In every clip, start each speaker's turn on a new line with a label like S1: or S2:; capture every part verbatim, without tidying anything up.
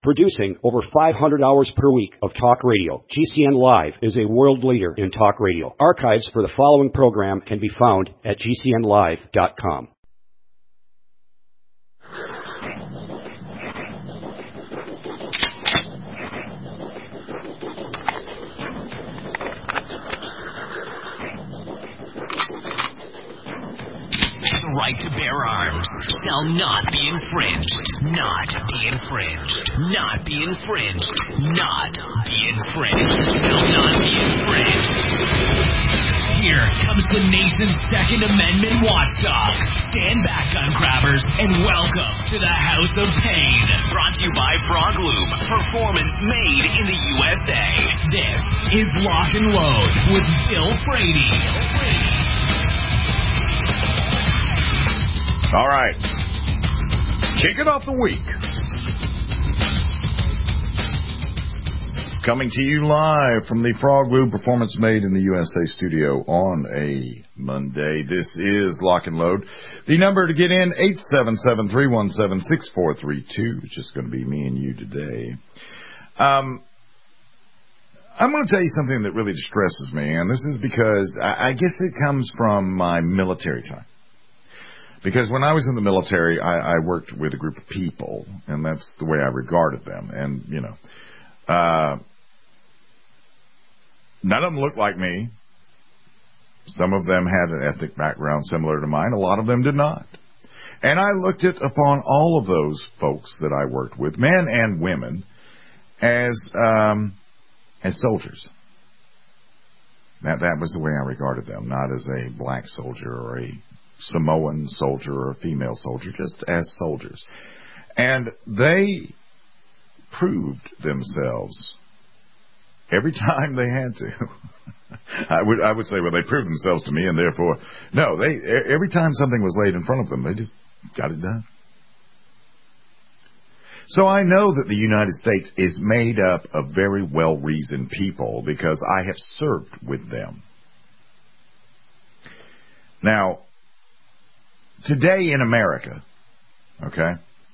S1: Producing over five hundred hours per week of talk radio, G C N Live is a world leader in talk radio. Archives for the following program can be found at G C N live dot com.
S2: The right to bear arms shall not be infringed. Not be infringed. Not be infringed. Not be infringed. Shall not be infringed. Here comes the nation's Second Amendment watchdog. Stand back, gun grabbers, and welcome to the House of Pain. Brought to you by Frog Lube. Performance made in the U S A. This is Lock and Load with Bill Frady. Bill Frady.
S3: All right. Kicking off the week. Coming to you live from the Frog Lube Performance Made in the U S A studio on a Monday. This is Lock and Load. The number to get in, eight seven seven, three one seven, six four three two. It's just going to be me and you today. Um, I'm going to tell you something that really distresses me, and this is because I, I guess it comes from my military time. Because when I was in the military, I, I worked with a group of people, and that's the way I regarded them. And, you know, uh, none of them looked like me. Some of them had an ethnic background similar to mine. A lot of them did not. And I looked at upon all of those folks that I worked with, men and women, as um, as soldiers. That that was the way I regarded them, not as a black soldier or a Samoan soldier or a female soldier, just as soldiers. And they proved themselves every time they had to. I would I would say, well, they proved themselves to me, and therefore, no, they every time something was laid in front of them, they just got it done. So I know that the United States is made up of very well-reasoned people because I have served with them. Now, today in America, okay,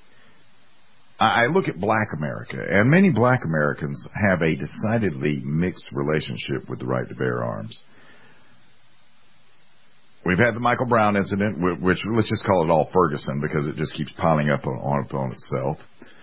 S3: I look at black America, and many black Americans have a decidedly mixed relationship with the right to bear arms. We've had the Michael Brown incident, which, let's just call it all Ferguson because it just keeps piling up on, on itself.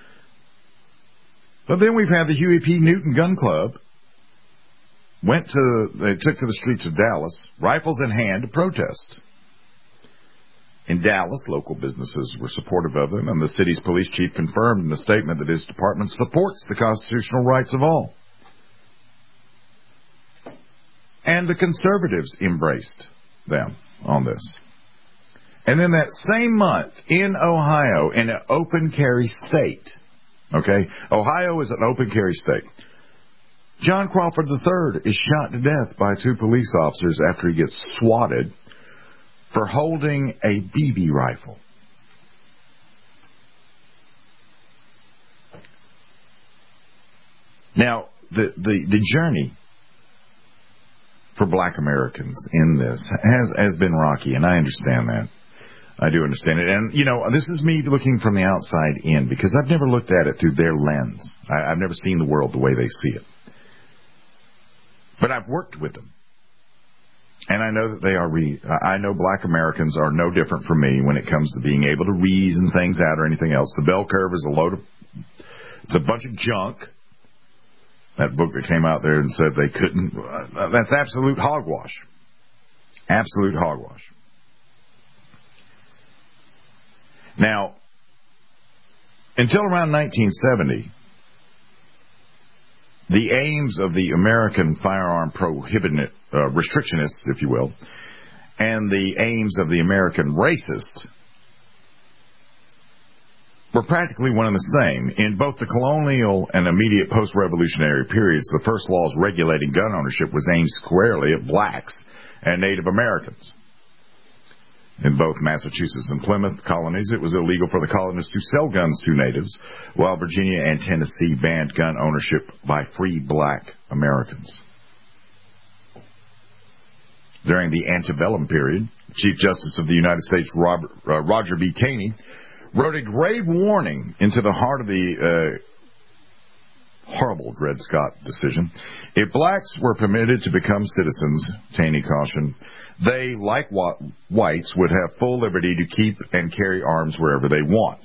S3: But then we've had the Huey P. Newton Gun Club. Went to, they took to the streets of Dallas, rifles in hand, to protest. In Dallas, local businesses were supportive of them, and the city's police chief confirmed in a statement that his department supports the constitutional rights of all. And the conservatives embraced them on this. And then that same month, in Ohio, in an open carry state, okay, Ohio is an open carry state, John Crawford the third is shot to death by two police officers after he gets swatted for holding a B B rifle. Now, the, the, the journey for black Americans in this has, has been rocky, and I understand that. I do understand it. And, you know, this is me looking from the outside in, because I've never looked at it through their lens. I, I've never seen the world the way they see it. But I've worked with them. And I know that they are, re- I know black Americans are no different from me when it comes to being able to reason things out or anything else. The bell curve is a load of, it's a bunch of junk. That book that came out there and said they couldn't, uh, that's absolute hogwash. Absolute hogwash. Now, until around nineteen seventy, the aims of the American firearm prohibition, uh, restrictionists, if you will, and the aims of the American racists were practically one and the same. In both the colonial and immediate post-revolutionary periods, the first laws regulating gun ownership was aimed squarely at blacks and Native Americans. In both Massachusetts and Plymouth colonies, it was illegal for the colonists to sell guns to natives, while Virginia and Tennessee banned gun ownership by free black Americans. During the antebellum period, Chief Justice of the United States Robert, uh, Roger B. Taney wrote a grave warning into the heart of the uh, horrible Dred Scott decision. If blacks were permitted to become citizens, Taney cautioned, they, like whites, would have full liberty to keep and carry arms wherever they want.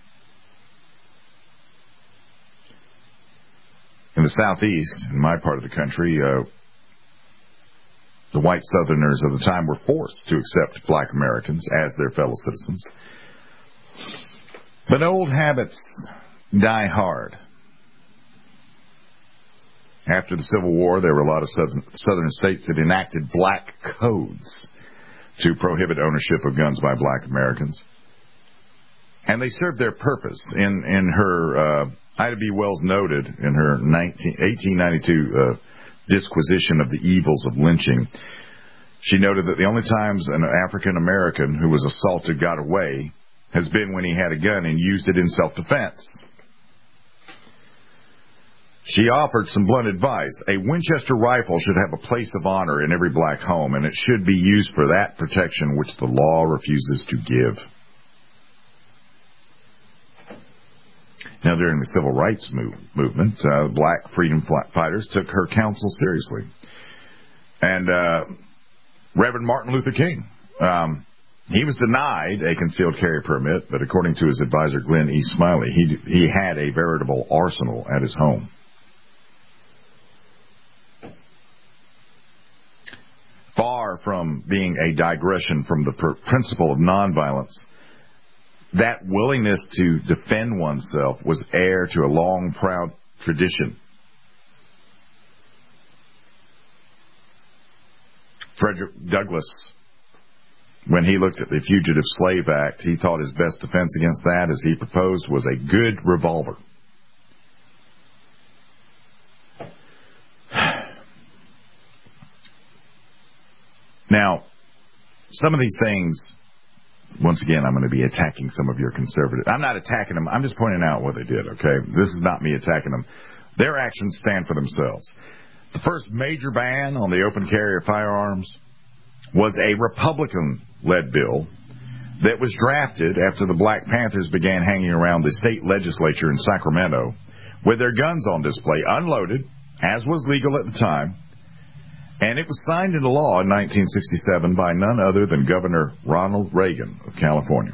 S3: In the Southeast, in my part of the country, uh, the white Southerners of the time were forced to accept black Americans as their fellow citizens. But old habits die hard. After the Civil War, there were a lot of southern states that enacted black codes to prohibit ownership of guns by black Americans. And they served their purpose. In, in her, uh, Ida B. Wells noted in her eighteen ninety-two uh, disquisition of the evils of lynching, she noted that the only times an African American who was assaulted got away has been when he had a gun and used it in self-defense. She offered some blunt advice. A Winchester rifle should have a place of honor in every black home, and it should be used for that protection which the law refuses to give. Now, during the Civil Rights move, movement, uh, black freedom fighters took her counsel seriously. And uh, Reverend Martin Luther King, um, he was denied a concealed carry permit, but according to his advisor, Glenn E. Smiley, he, he had a veritable arsenal at his home. Far from being a digression from the pr- principle of nonviolence, that willingness to defend oneself was heir to a long, proud tradition. Frederick Douglass, when he looked at the Fugitive Slave Act, he thought his best defense against that, as he proposed, was a good revolver. Now, some of these things, once again, I'm going to be attacking some of your conservative. I'm not attacking them. I'm just pointing out what they did, okay? This is not me attacking them. Their actions stand for themselves. The first major ban on the open carry of firearms was a Republican-led bill that was drafted after the Black Panthers began hanging around the state legislature in Sacramento with their guns on display, unloaded, as was legal at the time. And it was signed into law in nineteen sixty-seven by none other than Governor Ronald Reagan of California.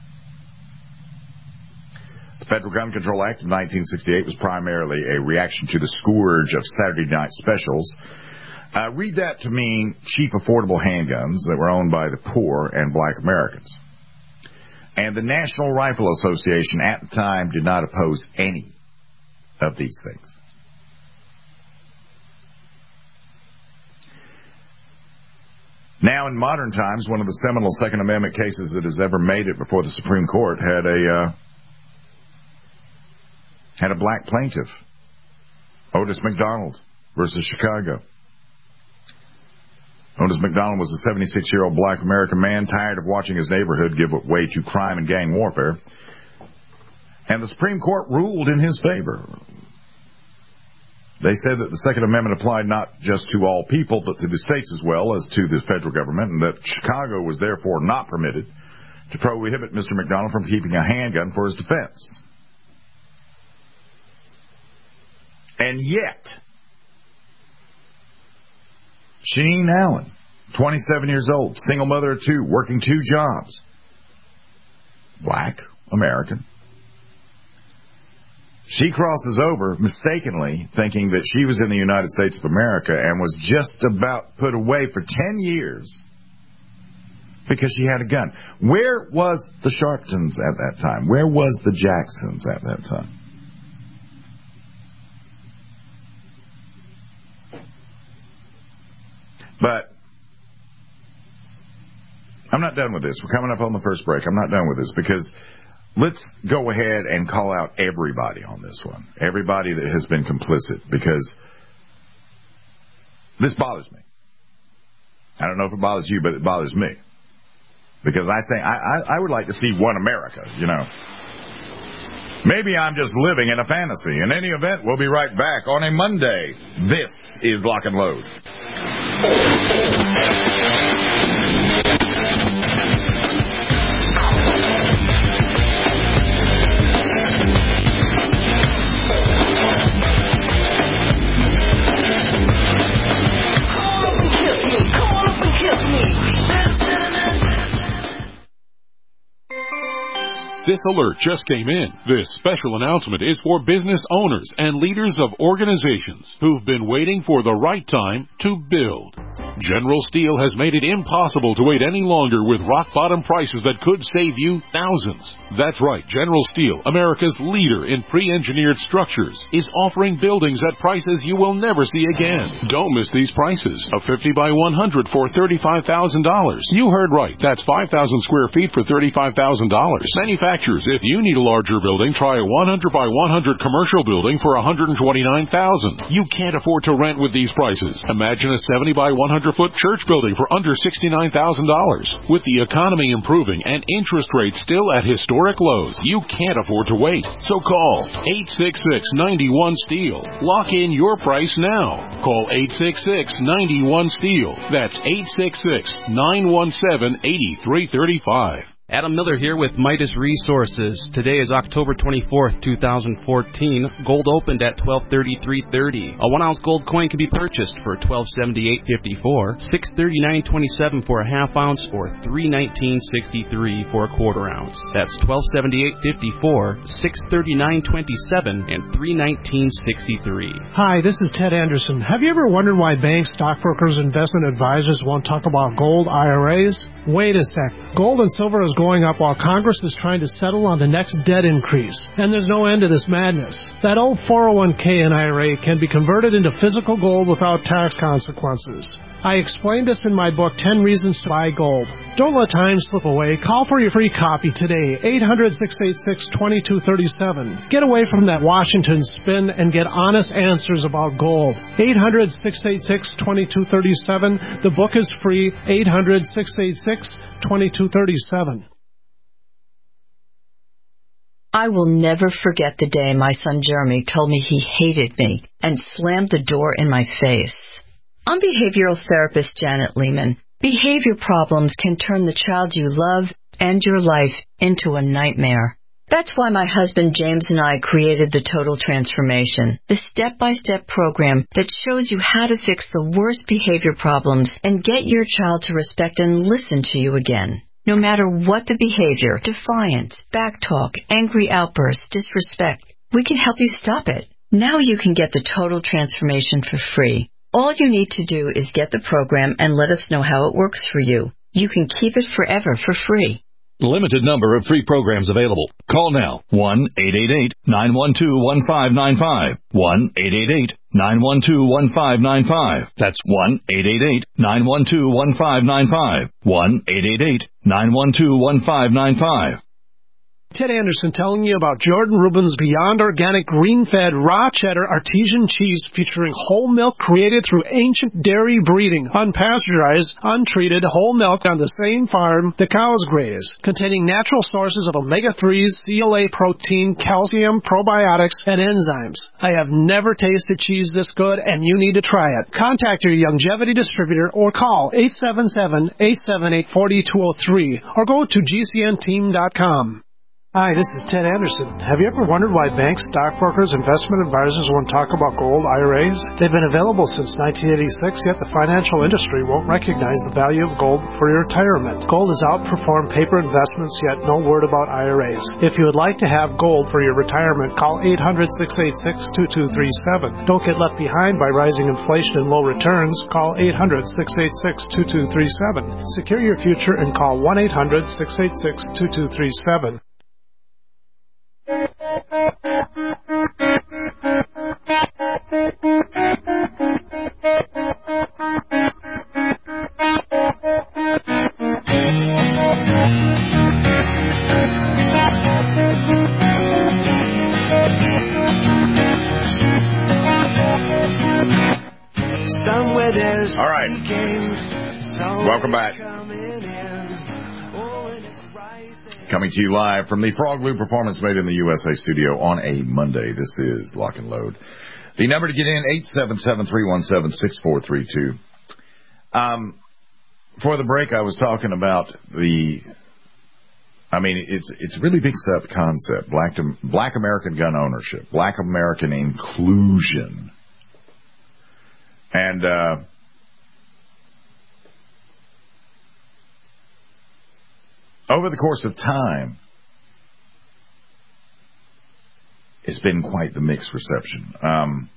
S3: The Federal Gun Control Act of nineteen sixty-eight was primarily a reaction to the scourge of Saturday night specials. Uh, read that to mean cheap, affordable handguns that were owned by the poor and black Americans. And the National Rifle Association at the time did not oppose any of these things. Now, in modern times, one of the seminal Second Amendment cases that has ever made it before the Supreme Court had a uh, had a black plaintiff, Otis McDonald versus Chicago. Otis McDonald was a seventy-six-year-old black American man tired of watching his neighborhood give way to crime and gang warfare, and the Supreme Court ruled in his favor. They said that the Second Amendment applied not just to all people, but to the states as well as to the federal government, and that Chicago was therefore not permitted to prohibit Mister McDonald from keeping a handgun for his defense. And yet, Shaneen Allen, twenty-seven years old, single mother of two, working two jobs, black American, she crosses over mistakenly thinking that she was in the United States of America and was just about put away for ten years because she had a gun. Where was the Sharptons at that time? Where was the Jacksons at that time? But I'm not done with this. We're coming up on the first break. I'm not done with this because let's go ahead and call out everybody on this one. Everybody that has been complicit, because this bothers me. I don't know if it bothers you, but it bothers me. Because I think I, I, I would like to see one America, you know. Maybe I'm just living in a fantasy. In any event, we'll be right back on a Monday. This is Lock and Load.
S4: This alert just came in. This special announcement is for business owners and leaders of organizations who've been waiting for the right time to build. General Steel has made it impossible to wait any longer with rock-bottom prices that could save you thousands. That's right, General Steel, America's leader in pre-engineered structures, is offering buildings at prices you will never see again. Don't miss these prices. A fifty by one hundred for thirty-five thousand dollars. You heard right. That's five thousand square feet for thirty-five thousand dollars. Manufacturers, if you need a larger building, try a one hundred by one hundred commercial building for one hundred twenty-nine thousand dollars. You can't afford to rent with these prices. Imagine a seventy by one hundred foot church building for under sixty-nine thousand dollars. With the economy improving and interest rates still at historic lows, you can't afford to wait. So call eight six six, nine one, STEEL. Lock in your price now. Call eight six six, nine one, STEEL. That's eight six six, nine one seven, eight three three five.
S5: Adam Miller here with Midas Resources. Today is October twenty-fourth, two thousand fourteen. Gold opened at twelve thirty-three thirty. A one ounce gold coin can be purchased for twelve seventy-eight fifty-four, six thirty-nine twenty-seven for a half ounce, or three nineteen sixty-three for a quarter ounce. That's twelve seventy-eight fifty-four, six thirty-nine twenty-seven, and three nineteen sixty-three.
S6: Hi, this is Ted Anderson. Have you ever wondered why banks, stockbrokers, investment advisors won't talk about gold I R As? Wait a sec. Gold and silver is going up while Congress is trying to settle on the next debt increase. And there's no end to this madness. That old four oh one k and I R A can be converted into physical gold without tax consequences. I explained this in my book, ten Reasons to Buy Gold. Don't let time slip away. Call for your free copy today, eight hundred, six eight six, two two three seven. Get away from that Washington spin and get honest answers about gold. eight hundred, six eight six, two two three seven. The book is free, eight hundred, six eight six, two two three seven.
S7: I will never forget the day my son Jeremy told me he hated me and slammed the door in my face. I'm behavioral therapist Janet Lehman. Behavior problems can turn the child you love and your life into a nightmare. That's why my husband James and I created the Total Transformation, the step-by-step program that shows you how to fix the worst behavior problems and get your child to respect and listen to you again. No matter what the behavior, defiance, backtalk, angry outbursts, disrespect, we can help you stop it. Now you can get the Total Transformation for free. All you need to do is get the program and let us know how it works for you. You can keep it forever for free.
S8: Limited number of free programs available. Call now. one eight eight eight, nine one two, one five nine five. one eight eight eight, nine one two, one five nine five. That's one eight eight eight, nine one two, one five nine five. one eight eight eight, nine one two, one five nine five.
S6: Ted Anderson telling you about Jordan Rubin's Beyond Organic Green-Fed Raw Cheddar Artesian Cheese featuring whole milk created through ancient dairy breeding, unpasteurized, untreated whole milk on the same farm the cows graze, containing natural sources of omega threes, C L A protein, calcium, probiotics, and enzymes. I have never tasted cheese this good, and you need to try it. Contact your Longevity distributor or call eight seven seven, eight seven eight, four two zero three or go to G C N team dot com. Hi, this is Ted Anderson. Have you ever wondered why banks, stockbrokers, investment advisors won't talk about gold I R As? They've been available since nineteen eighty-six, yet the financial industry won't recognize the value of gold for your retirement. Gold has outperformed paper investments, yet no word about I R As. If you would like to have gold for your retirement, call eight hundred, six eight six, two two three seven. Don't get left behind by rising inflation and low returns. Call eight hundred, six eight six, two two three seven. Secure your future and call one eight hundred, six eight six, two two three seven.
S3: All right. Welcome back. Coming to you live from the Frog Loop Performance Made in the U S A studio on a Monday. This is Lock and Load. The number to get in, eight seven seven, three one seven, six four three two. Um, for the break, I was talking about the, I mean, it's it's a really big set concept, black, to, black American gun ownership, black American inclusion. And uh, over the course of time, it's been quite the mixed reception. Um,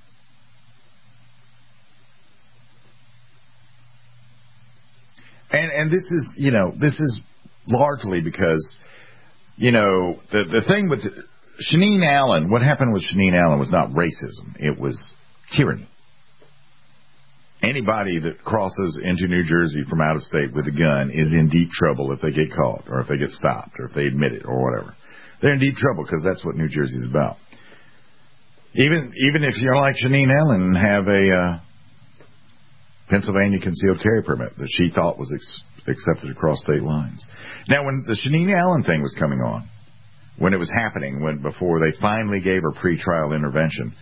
S3: and and this is, you know, this is largely because, you know, the the thing with Shaneen Allen, what happened with Shaneen Allen was not racism. It was tyranny. Anybody that crosses into New Jersey from out of state with a gun is in deep trouble if they get caught or if they get stopped or if they admit it or whatever. They're in deep trouble because that's what New Jersey is about. Even even if you're like Shaneen Allen and have a uh, Pennsylvania concealed carry permit that she thought was ex- accepted across state lines. Now, when the Shaneen Allen thing was coming on, when it was happening, when before they finally gave her pretrial intervention,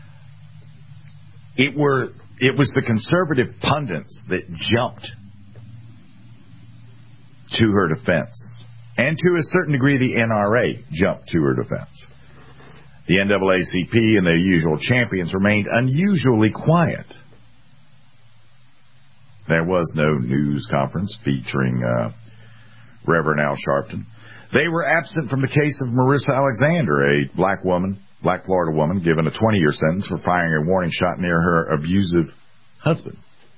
S3: it were it was the conservative pundits that jumped to her defense, and to a certain degree, the N R A jumped to her defense. The N double A C P and their usual champions remained unusually quiet. There was no news conference featuring uh, Reverend Al Sharpton. They were absent from the case of Marissa Alexander, a black woman, black Florida woman, given a twenty-year sentence for firing a warning shot near her abusive husband.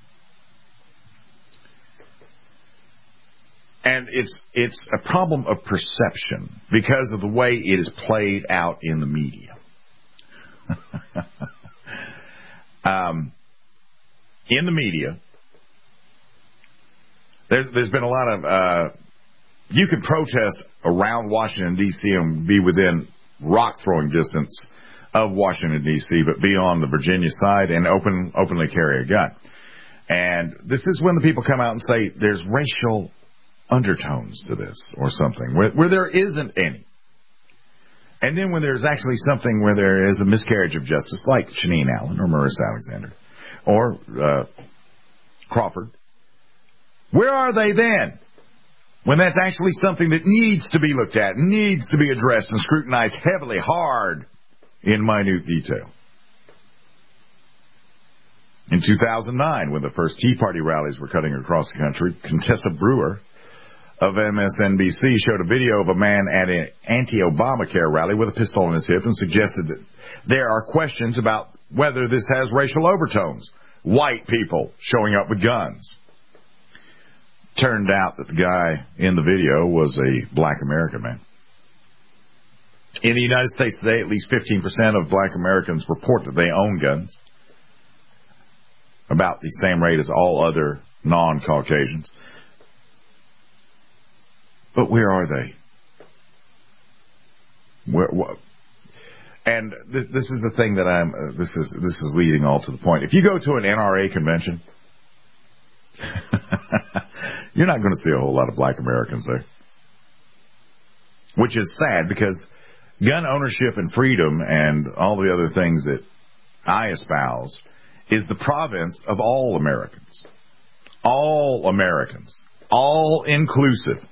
S3: And it's it's a problem of perception because of the way it is played out in the media. um, in the media, there's there's been a lot of uh, you can protest around Washington D C and be within rock throwing distance of Washington D C, but be on the Virginia side and open openly carry a gun. And this is when the people come out and say there's racial undertones to this or something where, where there isn't any. And then when there's actually something where there is a miscarriage of justice, like Shaneen Allen or Marissa Alexander or uh, Crawford, where are they then? When that's actually something that needs to be looked at, needs to be addressed and scrutinized heavily, hard, in minute detail. In two thousand nine, when the first Tea Party rallies were cutting across the country, Contessa Brewer of M S N B C showed a video of a man at an anti-Obamacare rally with a pistol in his hip and suggested that there are questions about whether this has racial overtones. White people showing up with guns. Turned out that the guy in the video was a black American man. In the United States today, at least fifteen percent of black Americans report that they own guns. About the same rate as all other non-Caucasians. But where are they? Where, what? And this, this is the thing that I'm. Uh, this is this is leading all to the point. If you go to an N R A convention, you're not going to see a whole lot of black Americans there, which is sad because gun ownership and freedom and all the other things that I espouse is the province of all Americans. All Americans. All inclusive.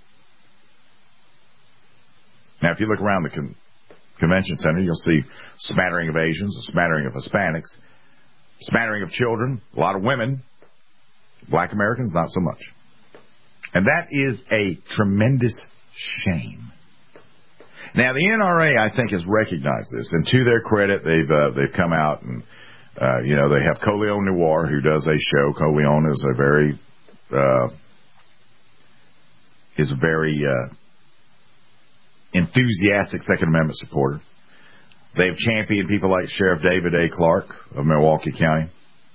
S3: Now, if you look around the con- convention center, you'll see a smattering of Asians, a smattering of Hispanics, a smattering of children, a lot of women. Black Americans, not so much. And that is a tremendous shame. Now, the N R A, I think, has recognized this, and to their credit, they've uh, they've come out and uh, you know they have Coleon Noir, who does a show. Coleon is a very uh, is a very uh, enthusiastic Second Amendment supporter. They've championed people like Sheriff David A. Clark of Milwaukee County.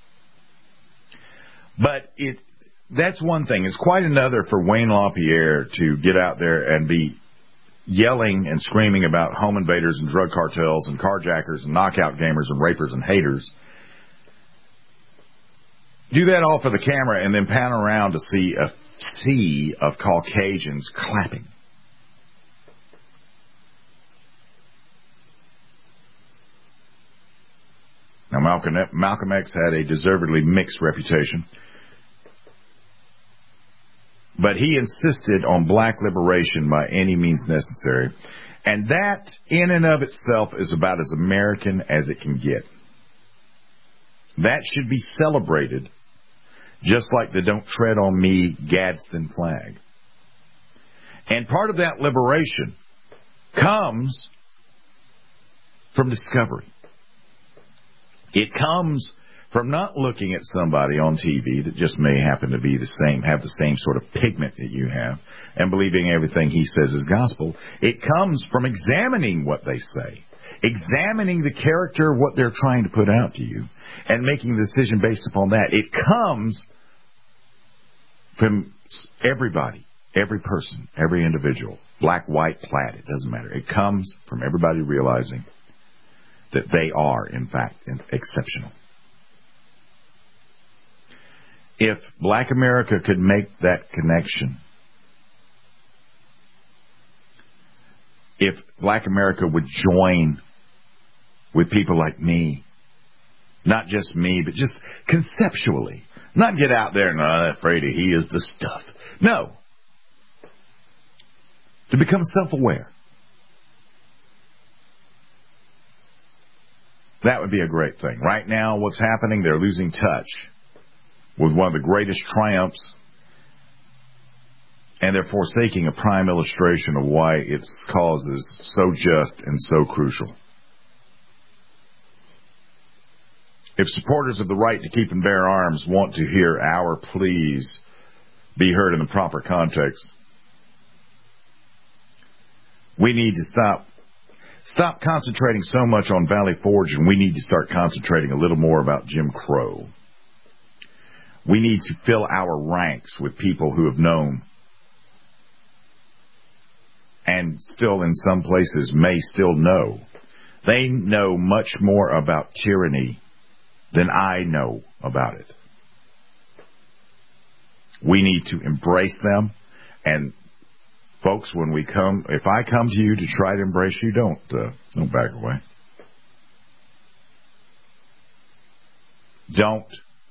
S3: But it that's one thing. It's quite another for Wayne LaPierre to get out there and be yelling and screaming about home invaders and drug cartels and carjackers and knockout gamers and rapers and haters. Do that all for the camera and then pan around to see a sea of Caucasians clapping. Now, Malcolm, Malcolm X had a deservedly mixed reputation. But he insisted on black liberation by any means necessary. And that, in and of itself, is about as American as it can get. That should be celebrated, just like the Don't Tread on Me Gadsden flag. And part of that liberation comes from discovery. It comes from not looking at somebody on T V that just may happen to be the same, have the same sort of pigment that you have, and believing everything he says is gospel. It comes from examining what they say, examining the character of what they're trying to put out to you, and making the decision based upon that. It comes from everybody, every person, every individual, black, white, plaid, it doesn't matter. It comes from everybody realizing that they are, in fact, exceptional. If Black America could make that connection, if Black America would join with people like me, not just me, but just conceptually, not get out there and, oh, that Frady, he is the stuff. No. To become self-aware. That would be a great thing. Right now, what's happening, they're losing touch with one of the greatest triumphs, and they're forsaking a prime illustration of why its cause is so just and so crucial. If supporters of the right to keep and bear arms want to hear our pleas be heard in the proper context, we need to stop stop concentrating so much on Valley Forge, and we need to start concentrating a little more about Jim Crow. We need to fill our ranks with people who have known and still in some places may still know. They know much more about tyranny than I know about it. We need to embrace them. And folks, when we come, if I come to you to try to embrace you, don't, uh, don't back away. Don't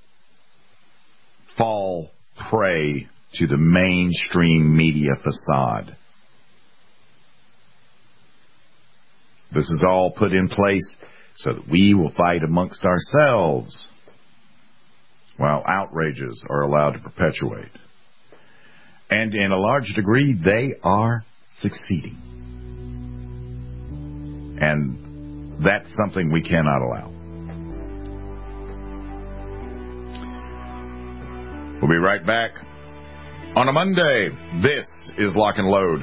S3: fall prey to the mainstream media facade. This is all put in place so that we will fight amongst ourselves while outrages are allowed to perpetuate. And in a large degree, they are succeeding. And that's something we cannot allow. We'll be right back on a Monday. This is Lock and Load.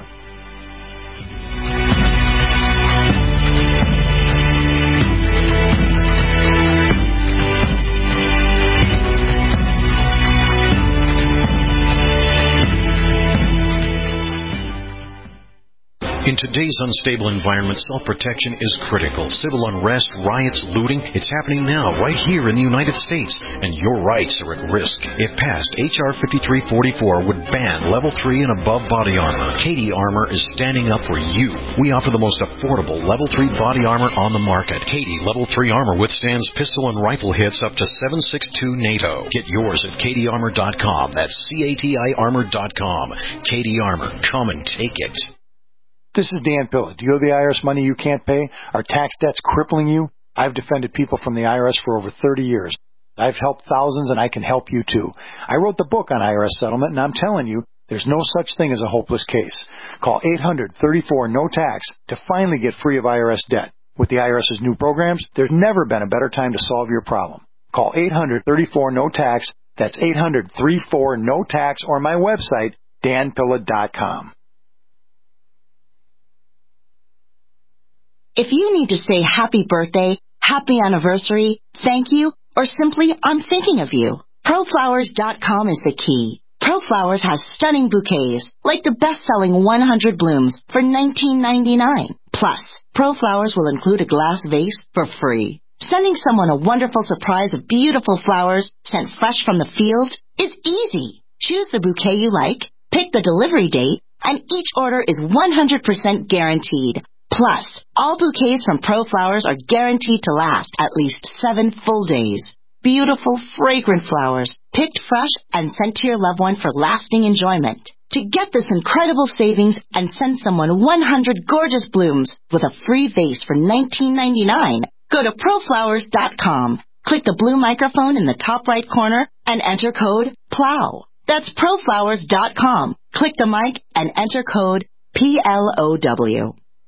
S9: In today's unstable environment, self-protection is critical. Civil unrest, riots, looting, it's happening now, right here in the United States, and your rights are at risk. If passed, H R fifty-three forty-four would ban level three and above body armor. Katie Armor is standing up for you. We offer the most affordable level three body armor on the market. Katie level three armor withstands pistol and rifle hits up to seven six two NATO. Get yours at katie armor dot com. That's C A T I armor dot com. Katie Armor. Come and take it.
S10: This is Dan Pilla. Do you owe the I R S money you can't pay? Are tax debts crippling you? I've defended people from the I R S for over thirty years. I've helped thousands, and I can help you too. I wrote the book on I R S settlement, and I'm telling you, there's no such thing as a hopeless case. Call eight hundred thirty-four no tax to finally get free of I R S debt. With the IRS's new programs, there's never been a better time to solve your problem. Call eight hundred thirty-four no tax. That's eight hundred thirty-four no tax, or my website, dan pilla dot com.
S11: If you need to say happy birthday, happy anniversary, thank you, or simply I'm thinking of you, pro flowers dot com is the key. ProFlowers has stunning bouquets, like the best-selling one hundred blooms for nineteen ninety-nine. Plus, ProFlowers will include a glass vase for free. Sending someone a wonderful surprise of beautiful flowers sent fresh from the field is easy. Choose the bouquet you like, pick the delivery date, and each order is one hundred percent guaranteed. Plus, all bouquets from ProFlowers are guaranteed to last at least seven full days. Beautiful, fragrant flowers, picked fresh and sent to your loved one for lasting enjoyment. To get this incredible savings and send someone one hundred gorgeous blooms with a free vase for nineteen ninety-nine, go to pro flowers dot com. Click the blue microphone in the top right corner and enter code PLOW. That's pro flowers dot com. Click the mic and enter code P L O W.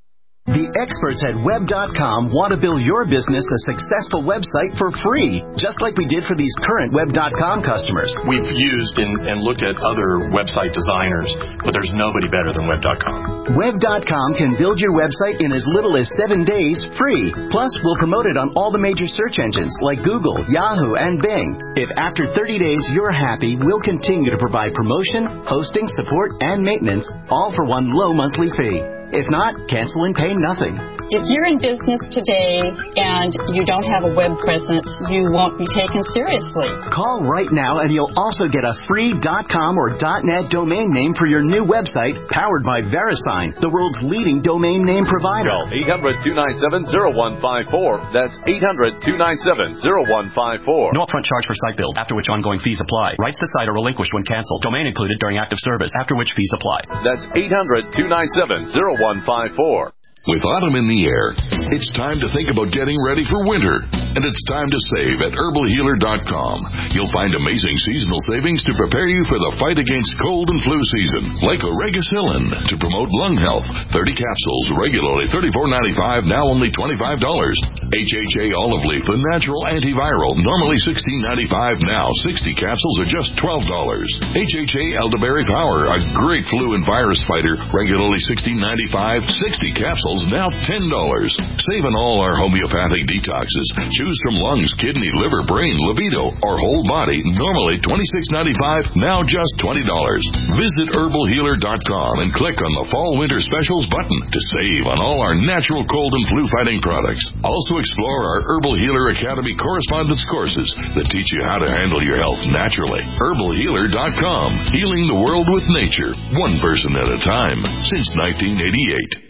S12: The experts at web dot com want to build your business a successful website for free, just like we did for these current web dot com customers.
S13: We've used and, and looked at other website designers, but there's nobody better than web dot com.
S12: web dot com can build your website in as little as seven days free. Plus, we'll promote it on all the major search engines like Google, Yahoo, and Bing. If after thirty days you're happy, we'll continue to provide promotion, hosting, support, and maintenance, all for one low monthly fee. If not, cancel and pay nothing.
S14: If you're in business today and you don't have a web presence, you won't be taken seriously.
S12: Call right now and you'll also get a free .com or .net domain name for your new website, powered by VeriSign, the world's leading domain name provider.
S15: Call eight hundred, two nine seven, zero one five four. That's eight hundred, two nine seven, zero one five four.
S16: No upfront charge for site build, after which ongoing fees apply. Rights to site are relinquished when canceled. Domain included during active service, after which fees apply.
S15: That's eight hundred, two nine seven, zero one five four.
S17: With autumn in the air, it's time to think about getting ready for winter. And it's time to save at herbal healer dot com. You'll find amazing seasonal savings to prepare you for the fight against cold and flu season. Like Oregacillin to promote lung health. thirty capsules, regularly thirty-four ninety-five, now only twenty-five dollars. H H A olive leaf, the natural antiviral, normally sixteen ninety-five, now sixty capsules are just twelve dollars. H H A elderberry power, a great flu and virus fighter, regularly sixteen ninety-five, sixty capsules, now ten dollars. Save on all our homeopathic detoxes. Choose from lungs, kidney, liver, brain, libido, or whole body. Normally twenty-six ninety-five, now just twenty dollars. Visit herbal healer dot com and click on the Fall Winter Specials button to save on all our natural cold and flu fighting products. Also explore our Herbal Healer Academy correspondence courses that teach you how to handle your health naturally. herbal healer dot com. Healing the world with nature, one person at a time, since nineteen eighty-eight.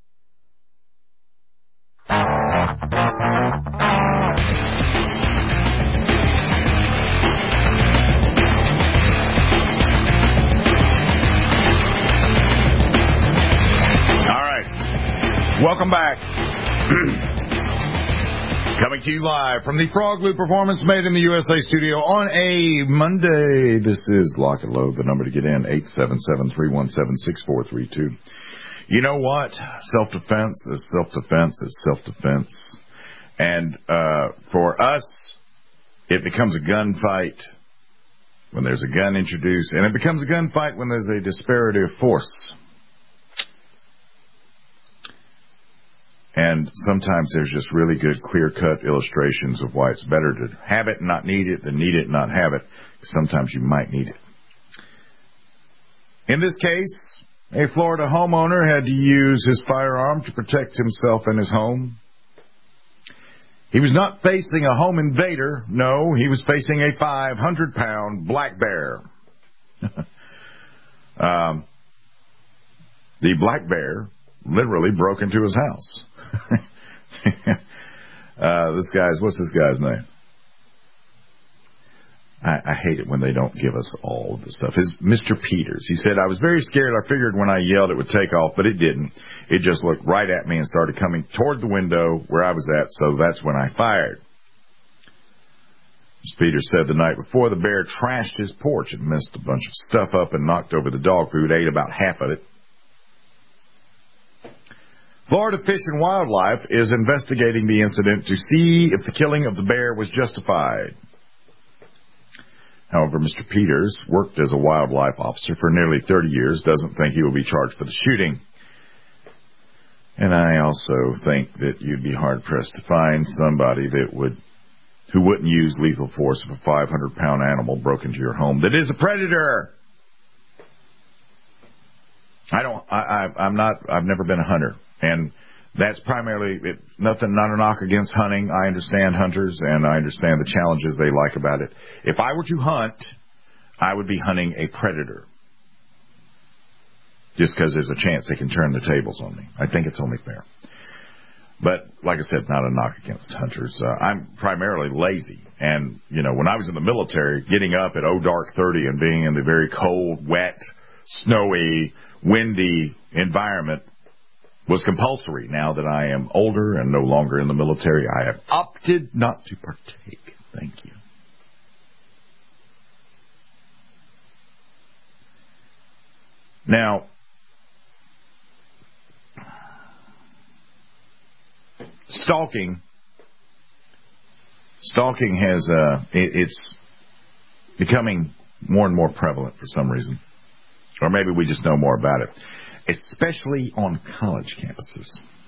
S3: Welcome back. Coming to you live from the Frog Loop Performance Made in the U S A studio on a Monday. This is Lock and Load. The number to get in, eight seven seven, three one seven, six four three two. You know what? Self-defense is self-defense is self-defense. And uh, for us, it becomes a gunfight when there's a gun introduced, and it becomes a gunfight when there's a disparity of force. And sometimes there's just really good, clear-cut illustrations of why it's better to have it and not need it than need it and not have it. Sometimes you might need it. In this case, a Florida homeowner had to use his firearm to protect himself and his home. He was not facing a home invader. No, he was facing a five hundred pound black bear. um, the black bear literally broke into his house. uh, this guy's, what's this guy's name? I, I hate it when they don't give us all of the stuff. His Mister Peters. He said, I was very scared. I figured when I yelled it would take off, but it didn't. It just looked right at me and started coming toward the window where I was at, so that's when I fired. Mister Peters said the night before, the bear trashed his porch and messed a bunch of stuff up and knocked over the dog food, ate about half of it. Florida Fish and Wildlife is investigating the incident to see if the killing of the bear was justified. However, Mister Peters worked as a wildlife officer for nearly thirty years, doesn't think he will be charged for the shooting. And I also think that you'd be hard-pressed to find somebody that would, who wouldn't use lethal force if a five hundred pound animal broke into your home that is a predator. I don't, I, I, I'm not, I've never been a hunter. And that's primarily, it, nothing, not a knock against hunting. I understand hunters, and I understand the challenges they like about it. If I were to hunt, I would be hunting a predator. Just because there's a chance they can turn the tables on me. I think it's only fair. But, like I said, not a knock against hunters. Uh, I'm primarily lazy. And, you know, when I was in the military, getting up at oh dark thirty and being in the very cold, wet, snowy, windy environment was compulsory. Now that I am older and no longer in the military, I have opted not to partake. Thank you. Now, Stalking. Stalking has, uh, it, it's becoming more and more prevalent for some reason. Or maybe we just know more about it. Especially on college campuses.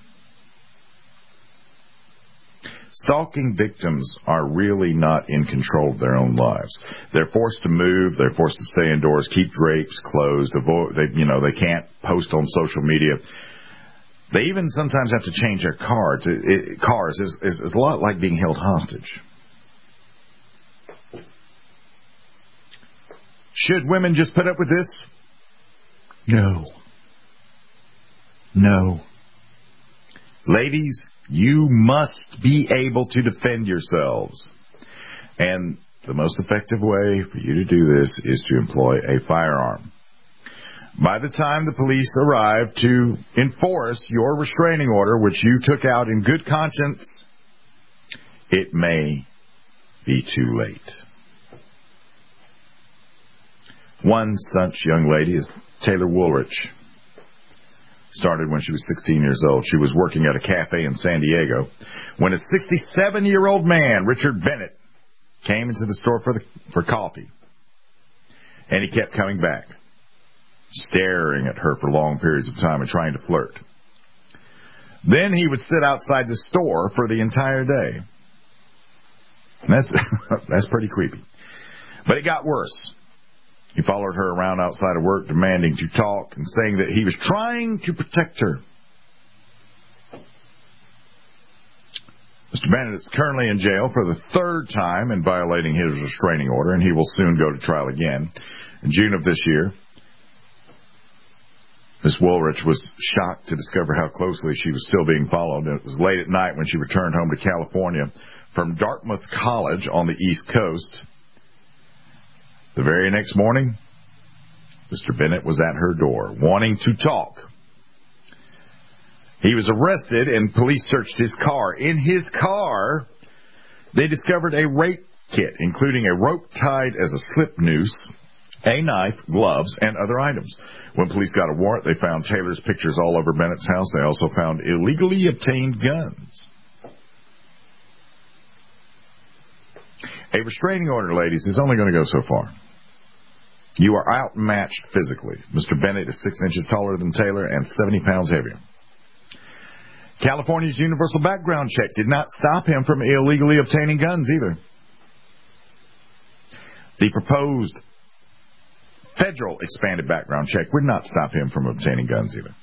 S3: Stalking victims are really not in control of their own lives. They're forced to move. They're forced to stay indoors, keep drapes closed. Avoid, they, you know, they can't post on social media. They even sometimes have to change their cards. It, it, cars is, is, is a lot like being held hostage. Should women just put up with this? No. No. Ladies, you must be able to defend yourselves. And the most effective way for you to do this is to employ a firearm. By the time the police arrive to enforce your restraining order, which you took out in good conscience, it may be too late. One such young lady is Taylor Woolrich. Started when she was sixteen years old. She was working at a cafe in San Diego when a sixty-seven-year-old man, Richard Bennett, came into the store for the, for coffee. And he kept coming back, staring at her for long periods of time and trying to flirt. Then he would sit outside the store for the entire day. And that's that's pretty creepy. But it got worse. He followed her around outside of work, demanding to talk and saying that he was trying to protect her. Mister Bennett is currently in jail for the third time in violating his restraining order, and he will soon go to trial again. In June of this year, Miss Woolrich was shocked to discover how closely she was still being followed. It was late at night when she returned home to California from Dartmouth College on the East Coast. The very next morning, Mister Bennett was at her door, wanting to talk. He was arrested, and police searched his car. In his car, they discovered a rape kit, including a rope tied as a slip noose, a knife, gloves, and other items. When police got a warrant, they found Taylor's pictures all over Bennett's house. They also found illegally obtained guns. A restraining order, ladies, is only going to go so far. You are outmatched physically. Mister Bennett is six inches taller than Taylor and seventy pounds heavier. California's universal background check did not stop him from illegally obtaining guns either. The proposed federal expanded background check would not stop him from obtaining guns either.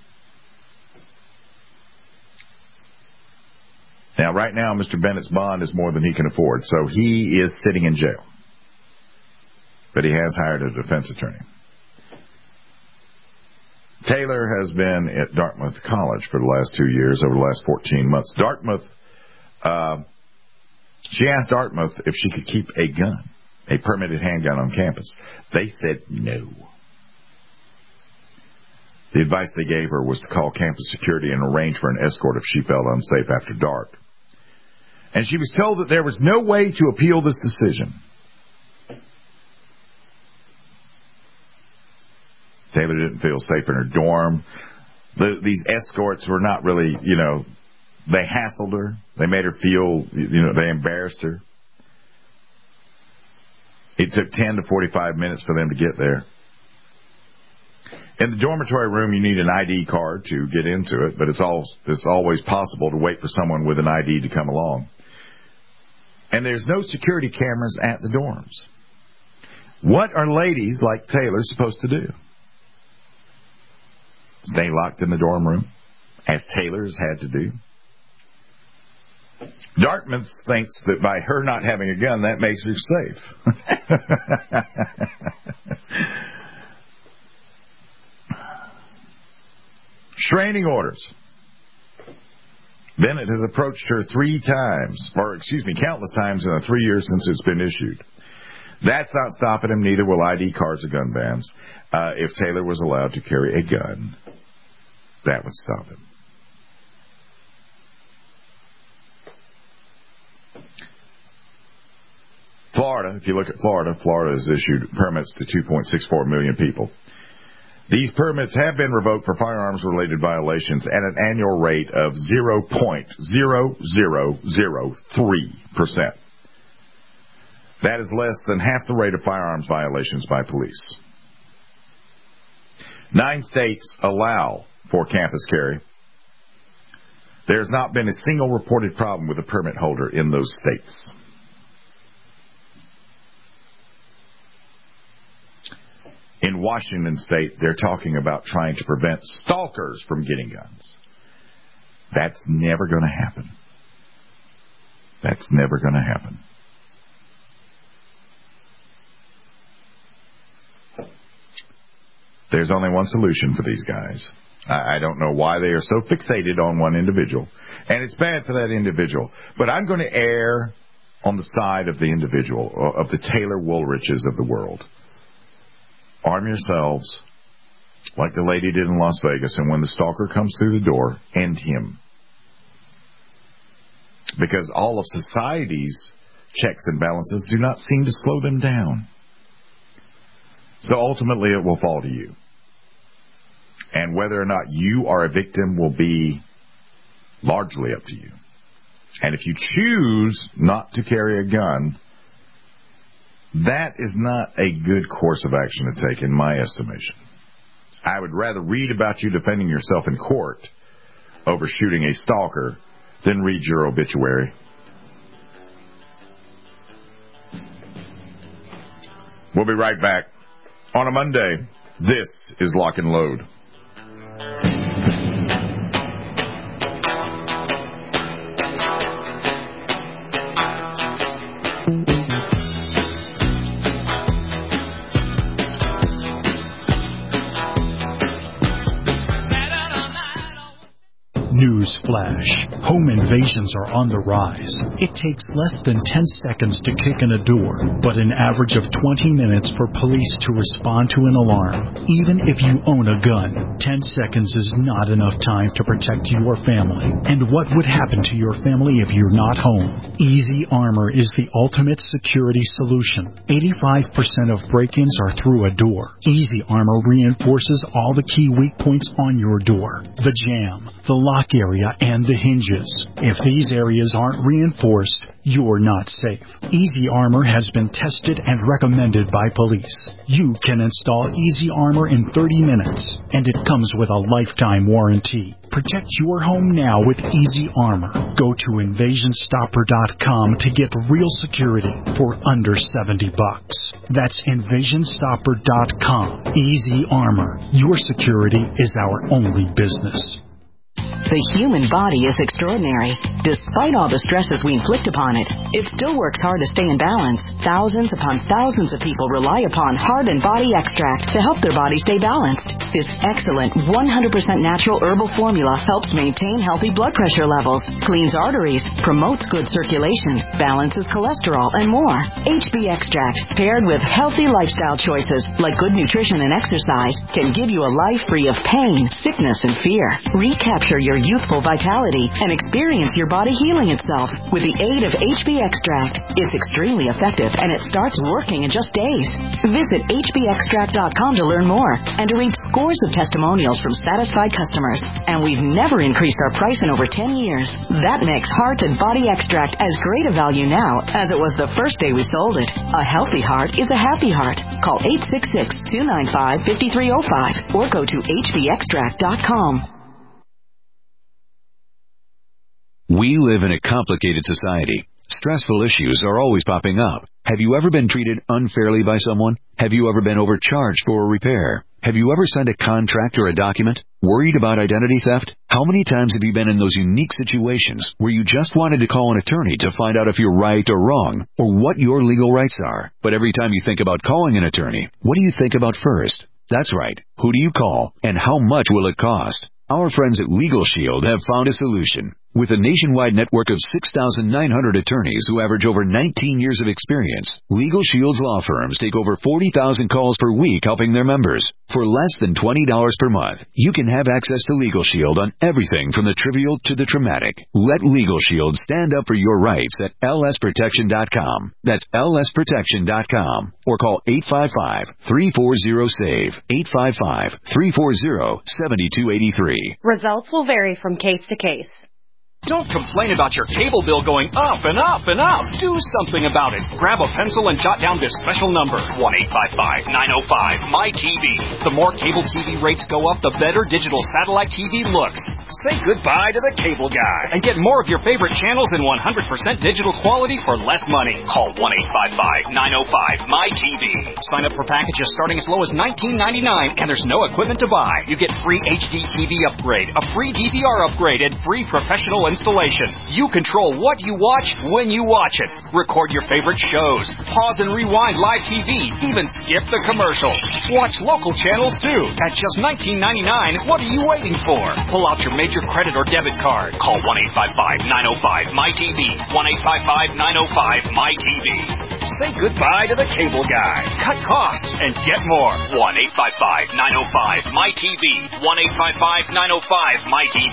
S3: Now, right now, Mister Bennett's bond is more than he can afford, so he is sitting in jail. But he has hired a defense attorney. Taylor has been at Dartmouth College for the last two years, over the last fourteen months. Dartmouth, uh, she asked Dartmouth if she could keep a gun, a permitted handgun on campus. They said no. The advice they gave her was to call campus security and arrange for an escort if she felt unsafe after dark. And she was told that there was no way to appeal this decision. Taylor didn't feel safe in her dorm. The, these escorts were not really, you know, they hassled her. They made her feel, you know, they embarrassed her. It took ten to forty-five minutes for them to get there. In the dormitory room, you need an I D card to get into it, but it's, all, it's always possible to wait for someone with an I D to come along. And there's no security cameras at the dorms. What are ladies like Taylor supposed to do? Stay locked in the dorm room, as Taylor's had to do? Dartmouth thinks that by her not having a gun, that makes her safe. Restraining orders. Bennett has approached her three times, or excuse me, countless times in the three years since it's been issued. That's not stopping him. Neither will I D cards or gun bans. Uh, if Taylor was allowed to carry a gun, that would stop him. Florida, if you look at Florida, Florida has issued permits to two point six four million people. These permits have been revoked for firearms-related violations at an annual rate of zero point zero zero zero three percent. That is less than half the rate of firearms violations by police. Nine states allow for campus carry. There's not been a single reported problem with a permit holder in those states. In Washington state, they're talking about trying to prevent stalkers from getting guns. That's never going to happen. That's never going to happen. There's only one solution for these guys. I don't know why they are so fixated on one individual. And it's bad for that individual. But I'm going to err on the side of the individual, of the Taylor Woolriches of the world. Arm yourselves like the lady did in Las Vegas, and when the stalker comes through the door, end him. Because all of society's checks and balances do not seem to slow them down. So ultimately it will fall to you. And whether or not you are a victim will be largely up to you. And if you choose not to carry a gun, that is not a good course of action to take, in my estimation. I would rather read about you defending yourself in court over shooting a stalker than read your obituary. We'll be right back. On a Monday, this is Lock and Load.
S18: Newsflash. Home invasions are on the rise. It takes less than ten seconds to kick in a door, but an average of twenty minutes for police to respond to an alarm. Even if you own a gun, ten seconds is not enough time to protect your family. And what would happen to your family if you're not home? Easy Armor is the ultimate security solution. eighty-five percent of break-ins are through a door. Easy Armor reinforces all the key weak points on your door. The jamb, the lock area, and the hinges. If these areas aren't reinforced, you're not safe. Easy Armor has been tested and recommended by police. You can install Easy Armor in thirty minutes, and it comes with a lifetime warranty. Protect your home now with Easy Armor. Go to invasion stopper dot com to get real security for under seventy bucks. That's invasion stopper dot com. Easy Armor. Your security is our only business.
S19: The human body is extraordinary. Despite all the stresses we inflict upon it, it still works hard to stay in balance. Thousands upon thousands of people rely upon Heart and Body Extract to help their body stay balanced. This excellent one hundred percent natural herbal formula helps maintain healthy blood pressure levels, cleans arteries, promotes good circulation, balances cholesterol, and more. H B Extract, paired with healthy lifestyle choices like good nutrition and exercise, can give you a life free of pain, sickness, and fear. Recapture your youthful vitality and experience your body healing itself with the aid of H B Extract. It's extremely effective and it starts working in just days. Visit H B extract dot com to learn more and to read scores of testimonials from satisfied customers. And we've never increased our price in over ten years. That makes Heart and Body Extract as great a value now as it was the first day we sold it. A healthy heart is a happy heart. Call eight six six, two nine five, five three zero five or go to H B extract dot com.
S20: We live in a complicated society. Stressful issues are always popping up. Have you ever been treated unfairly by someone? Have you ever been overcharged for a repair? Have you ever signed a contract or a document? Worried about identity theft? How many times have you been in those unique situations where you just wanted to call an attorney to find out if you're right or wrong, or what your legal rights are? But every time you think about calling an attorney, what do you think about first? That's right. Who do you call, and how much will it cost? Our friends at Legal Shield have found a solution. With a nationwide network of six thousand nine hundred attorneys who average over nineteen years of experience, Legal Shield's law firms take over forty thousand calls per week helping their members. For less than twenty dollars per month, you can have access to Legal Shield on everything from the trivial to the traumatic. Let Legal Shield stand up for your rights at L S protection dot com. That's L S protection dot com. Or call eight five five, three four zero, S A V E, eight five five, three four zero, seven two eight three.
S21: Results will vary from case to case.
S16: Don't complain about your cable bill going up and up and up. Do something about it. Grab a pencil and jot down this special number, one eight five five, nine oh five, M Y T V. The more cable T V rates go up, the better digital satellite T V looks. Say goodbye to the cable guy and get more of your favorite channels in one hundred percent digital quality for less money. Call one eight five five, nine oh five, M Y T V. Sign up for packages starting as low as nineteen ninety-nine, and there's no equipment to buy. You get free H D T V upgrade, a free D V R upgrade, and free professional installation. You control what you watch when you watch it. Record your favorite shows. Pause and rewind live T V. Even skip the commercials. Watch local channels too. At just nineteen ninety-nine, what are you waiting for? Pull out your major credit or debit card. Call one eight five five, nine oh five, M Y T V. one eight five five, nine oh five, M Y T V. Say goodbye to the cable guy. Cut costs and get more. one eight five five, nine oh five, M Y T V. one eight five five, nine oh five, M Y T V.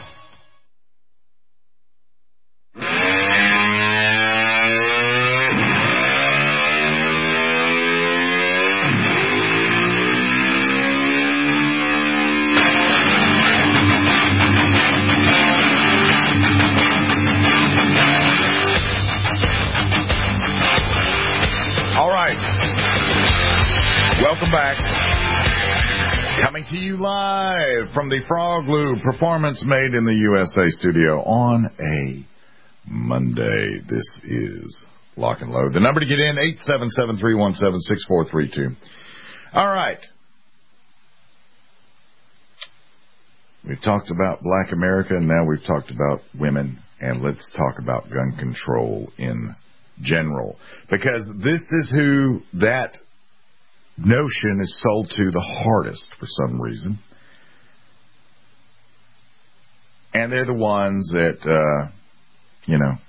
S3: All right. Welcome back. Coming to you live from the Frog Lube Performance Made in the U S A studio on a Monday. This is Lock and Load. The number to get in, eight seven seven, three one seven, six four three two. All right. We've talked about Black America, and now we've talked about women, and let's talk about gun control in general. Because this is who that notion is sold to the hardest for some reason. And they're the ones that, uh, you know,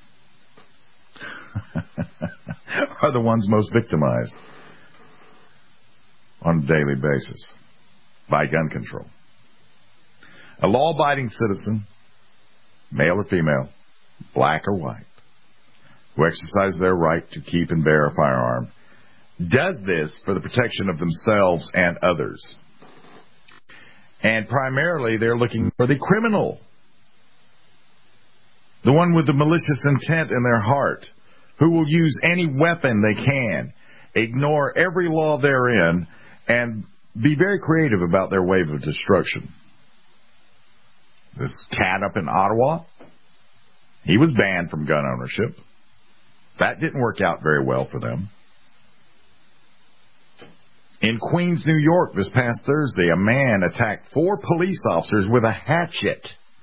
S3: are the ones most victimized on a daily basis by gun control. A law-abiding citizen, male or female, black or white, who exercise their right to keep and bear a firearm, does this for the protection of themselves and others. And primarily they're looking for the criminal, the one with the malicious intent in their heart, who will use any weapon they can, ignore every law therein, and be very creative about their wave of destruction. This cat up in Ottawa, he was banned from gun ownership. That didn't work out very well for them. In Queens, New York, this past Thursday, a man attacked four police officers with a hatchet.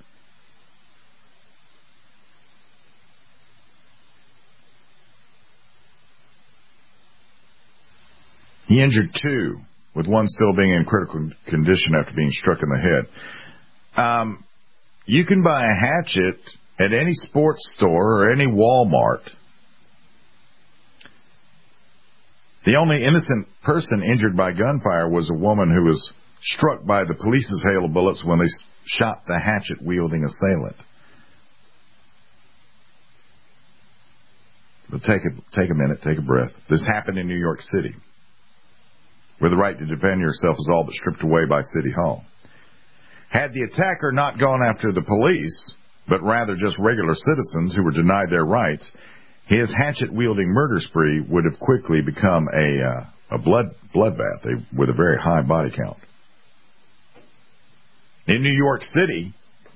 S3: He injured two, with one still being in critical condition after being struck in the head. Um, you can buy a hatchet at any sports store or any Walmart. The only innocent person injured by gunfire was a woman who was struck by the police's hail of bullets when they shot the hatchet-wielding assailant. But take a, take a minute, take a breath. This happened in New York City, where the right to defend yourself is all but stripped away by City Hall. Had the attacker not gone after the police, but rather just regular citizens who were denied their rights, his hatchet-wielding murder spree would have quickly become a uh, a blood bloodbath a, with a very high body count. In New York City,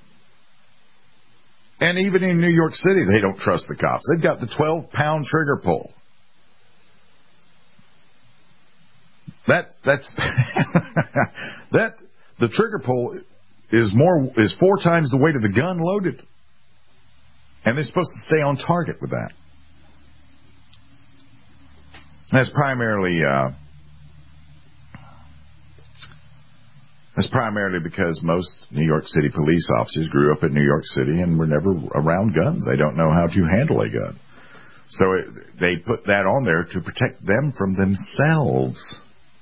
S3: and even in New York City, they don't trust the cops. They've got the twelve-pound trigger pull. That that's that the trigger pull is more is four times the weight of the gun loaded, and they're supposed to stay on target with that. That's primarily uh, That's primarily because most New York City police officers grew up in New York City and were never around guns. They don't know how to handle a gun. So it, they put that on there to protect them from themselves.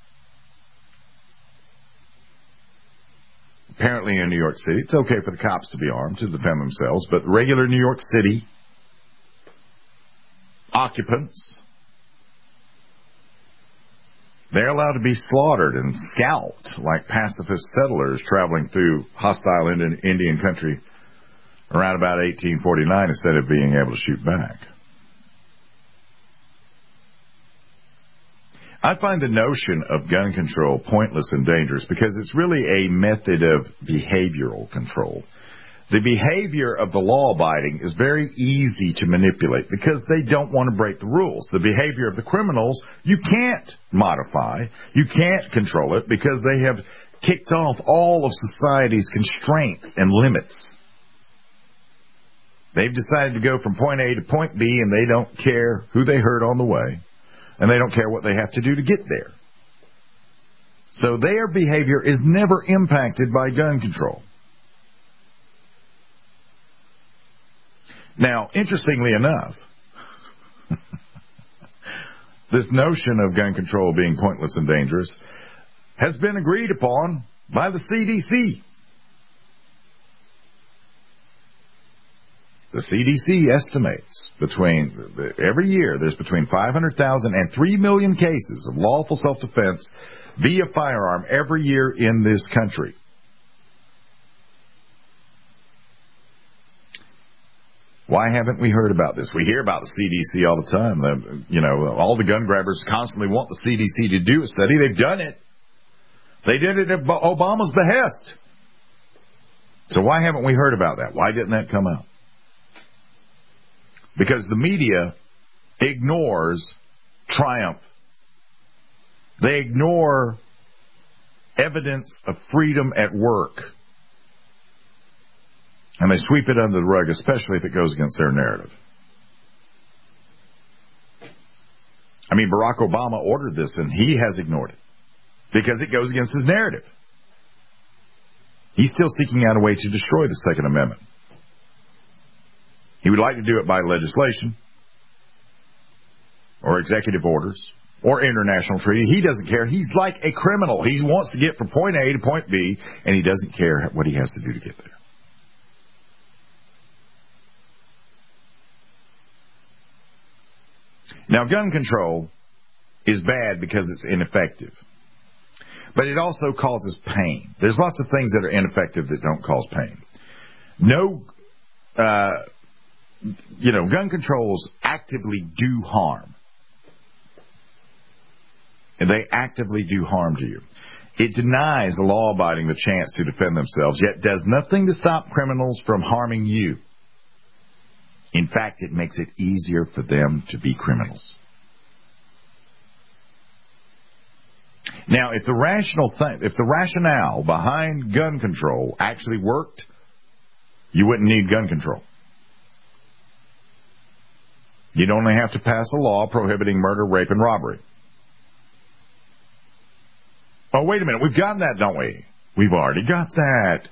S3: Apparently in New York City, it's okay for the cops to be armed to defend themselves, but regular New York City occupants, they're allowed to be slaughtered and scalped like pacifist settlers traveling through hostile Indian country around about eighteen forty-nine instead of being able to shoot back. I find the notion of gun control pointless and dangerous because it's really a method of behavioral control. The behavior of the law-abiding is very easy to manipulate because they don't want to break the rules. The behavior of the criminals, you can't modify. You can't control it because they have kicked off all of society's constraints and limits. They've decided to go from point A to point B, and they don't care who they hurt on the way, and they don't care what they have to do to get there. So their behavior is never impacted by gun control. Now, interestingly enough, this notion of gun control being pointless and dangerous has been agreed upon by the C D C. The C D C estimates between every year there's between five hundred thousand and three million cases of lawful self-defense via firearm every year in this country. Why haven't we heard about this? We hear about the C D C all the time. The, you know, all the gun grabbers constantly want the C D C to do a study. They've done it. They did it at Obama's behest. So why haven't we heard about that? Why didn't that come out? Because the media ignores triumph. They ignore evidence of freedom at work. And they sweep it under the rug, especially if it goes against their narrative. I mean, Barack Obama ordered this, and he has ignored it because it goes against his narrative. He's still seeking out a way to destroy the Second Amendment. He would like to do it by legislation or executive orders or international treaty. He doesn't care. He's like a criminal. He wants to get from point A to point B, and he doesn't care what he has to do to get there. Now, gun control is bad because it's ineffective. But it also causes pain. There's lots of things that are ineffective that don't cause pain. No, uh, you know, gun controls actively do harm. And they actively do harm to you. It denies the law-abiding the chance to defend themselves, yet does nothing to stop criminals from harming you. In fact, it makes it easier for them to be criminals. Now, if the rational th- if the rationale behind gun control actually worked, you wouldn't need gun control. You'd only have to pass a law prohibiting murder, rape, and robbery. Oh, wait a minute. We've got that, don't we? We've already got that.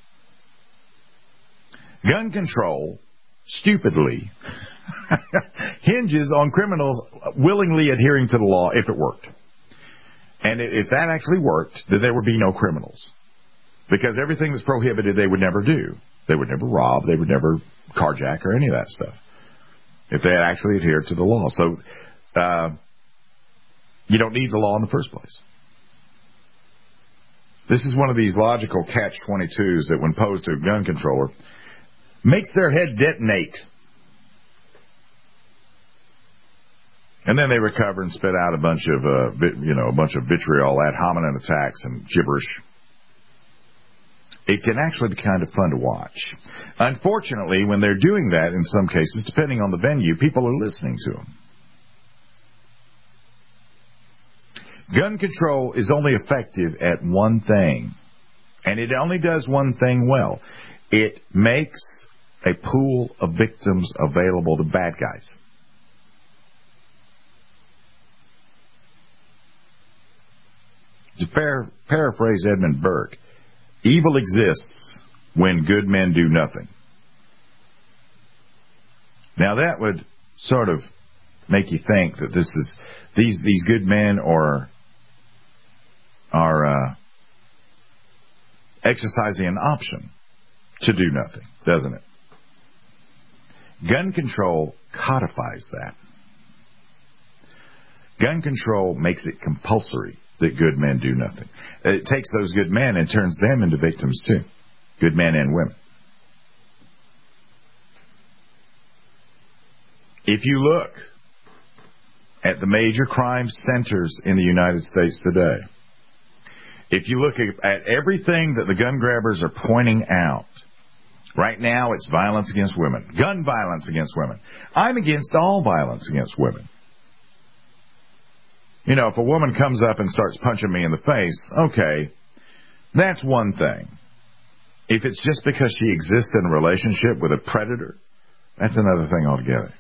S3: Gun control, stupidly, hinges on criminals willingly adhering to the law if it worked. And if that actually worked, then there would be no criminals. Because everything that's prohibited, they would never do. They would never rob. They would never carjack or any of that stuff. If they had actually adhered to the law. So, uh, you don't need the law in the first place. This is one of these logical catch twenty-twos that when posed to a gun controller, makes their head detonate. And then they recover and spit out a bunch of, uh, vit, you know, a bunch of vitriol ad hominem attacks and gibberish. It can actually be kind of fun to watch. Unfortunately, when they're doing that, in some cases, depending on the venue, people are listening to them. Gun control is only effective at one thing, and it only does one thing well. It makes a pool of victims available to bad guys. To par- paraphrase Edmund Burke, Evil exists when good men do nothing. Now that would sort of make you think that this is these these good men are are uh, exercising an option to do nothing, doesn't it? Gun control codifies that. Gun control makes it compulsory that good men do nothing. It takes those good men and turns them into victims too. Good men and women. If you look at the major crime centers in the United States today, if you look at everything that the gun grabbers are pointing out, right now it's violence against women, gun violence against women. I'm against all violence against women. You know, if a woman comes up and starts punching me in the face, okay, that's one thing. If it's just because she exists in a relationship with a predator, that's another thing altogether.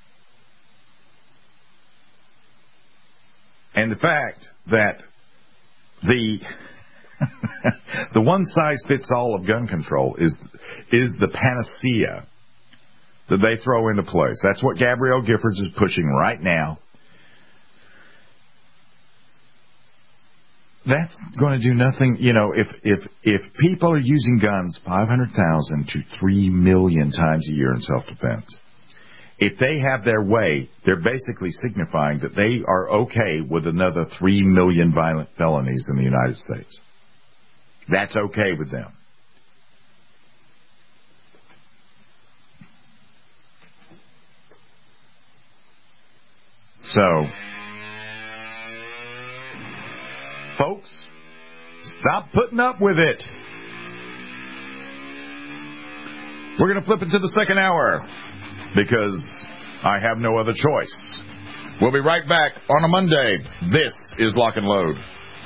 S3: And the fact that the the one-size-fits-all of gun control is is the panacea that they throw into place. That's what Gabrielle Giffords is pushing right now. That's going to do nothing. You know, if if if people are using guns five hundred thousand to three million times a year in self-defense, if they have their way, they're basically signifying that they are okay with another three million violent felonies in the United States. That's okay with them. So, folks, stop putting up with it. We're going to flip into the second hour because I have no other choice. We'll be right back on a Monday. This is Lock and Load.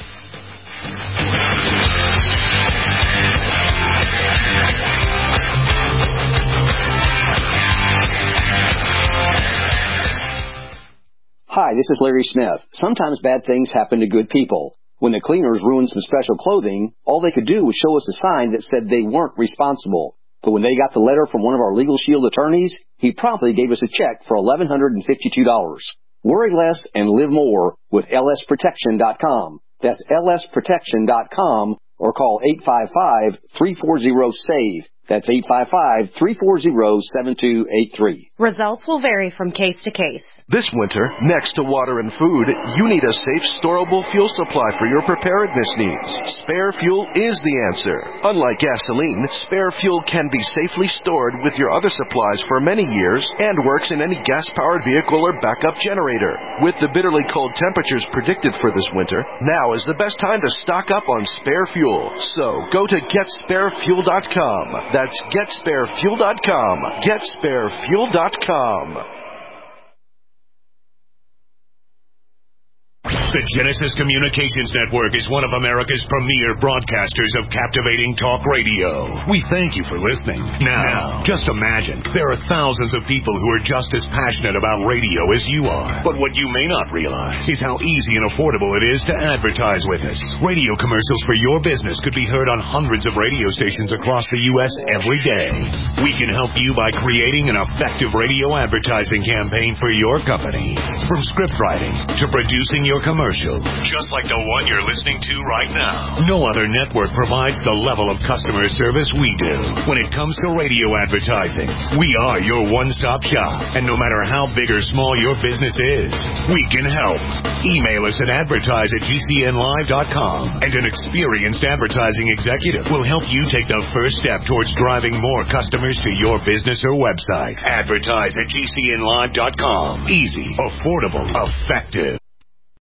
S1: Hi, this is Larry Smith. Sometimes bad things happen to good people. When the cleaners ruined some special clothing, all they could do was show us a sign that said they weren't responsible. But when they got the letter from one of our Legal Shield attorneys, he promptly gave us a check for eleven hundred fifty-two dollars. Worry less and live more with L S protection dot com. That's L S protection dot com or call eight five five, three four zero, S A V E. That's eight five five, three four zero, seven two eight three.
S21: Results will vary from case to case.
S22: This winter, next to water and food, you need a safe, storable fuel supply for your preparedness needs. Spare Fuel is the answer. Unlike gasoline, Spare Fuel can be safely stored with your other supplies for many years and works in any gas-powered vehicle or backup generator. With the bitterly cold temperatures predicted for this winter, now is the best time to stock up on Spare Fuel. So, go to get spare fuel dot com. That's get spare fuel dot com. get spare fuel dot com.
S23: The Genesis Communications Network is one of America's premier broadcasters of captivating talk radio. We thank you for listening. Now, just imagine, there are thousands of people who are just as passionate about radio as you are. But what you may not realize is how easy and affordable it is to advertise with us. Radio commercials for your business could be heard on hundreds of radio stations across the U S every day. We can help you by creating an effective radio advertising campaign for your company. From script writing to producing your commercial. Commercial, just like the one you're listening to right now. No other network provides the level of customer service we do. When it comes to radio advertising, we are your one-stop shop. And no matter how big or small your business is, we can help. Email us at advertise at G C N live dot com, and an experienced advertising executive will help you take the first step towards driving more customers to your business or website. Advertise at G C N live dot com. Easy, affordable, effective.